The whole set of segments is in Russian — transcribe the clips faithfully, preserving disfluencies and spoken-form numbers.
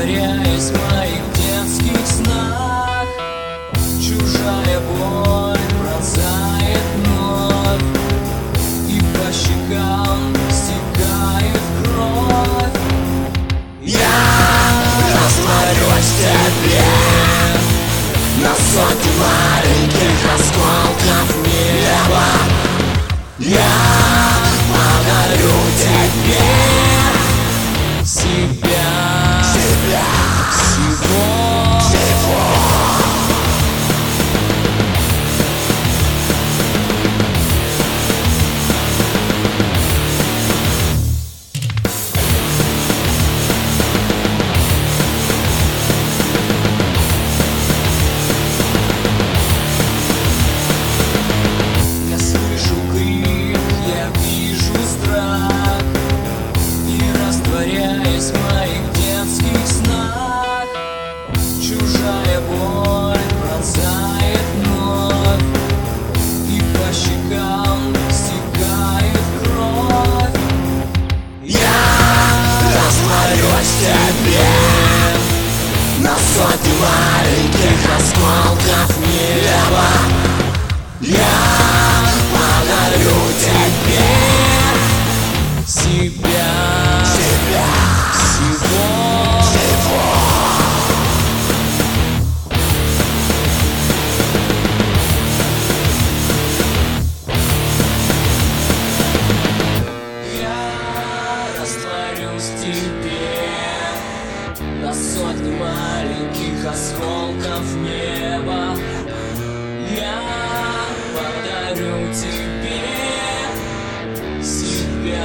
растворяясь в моих детских снах. Чужая боль пронзает вновь, и по щекам стекает кровь. Я растворюсь в тебе на сотни маленьких осколков неба. Я подарю тебе себя, себя, всего, всего. Я слышу крик, я вижу страх, и растворяясь в моих детских снах, чужая боль пронзает вновь, и по щекам стекает кровь. Я растворюсь в тебе на сотни маленьких осколков неба. Я подарю тебе себя, себя, всего, всего. Я растворюсь в тебе на сотни маленьких осколков неба. Я подарю тебе себя.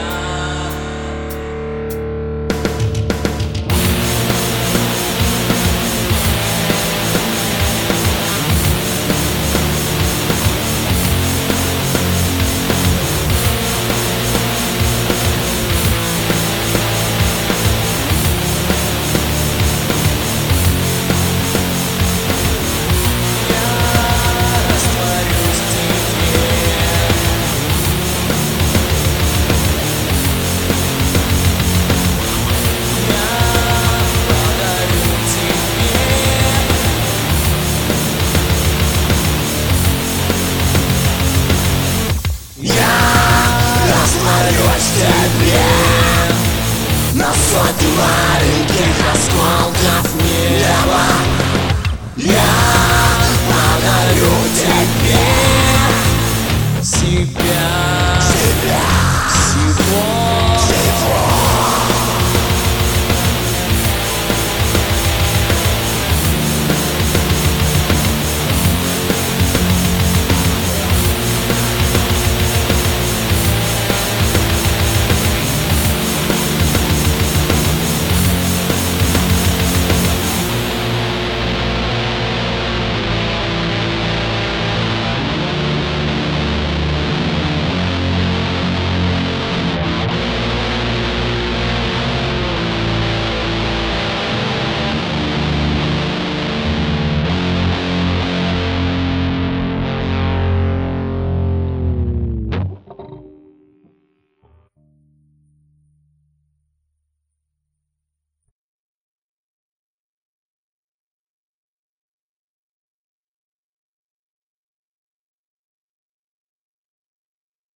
Растворюсь в тебе на сотни маленьких осколков неба. Я подарю тебе себя, себя, всего.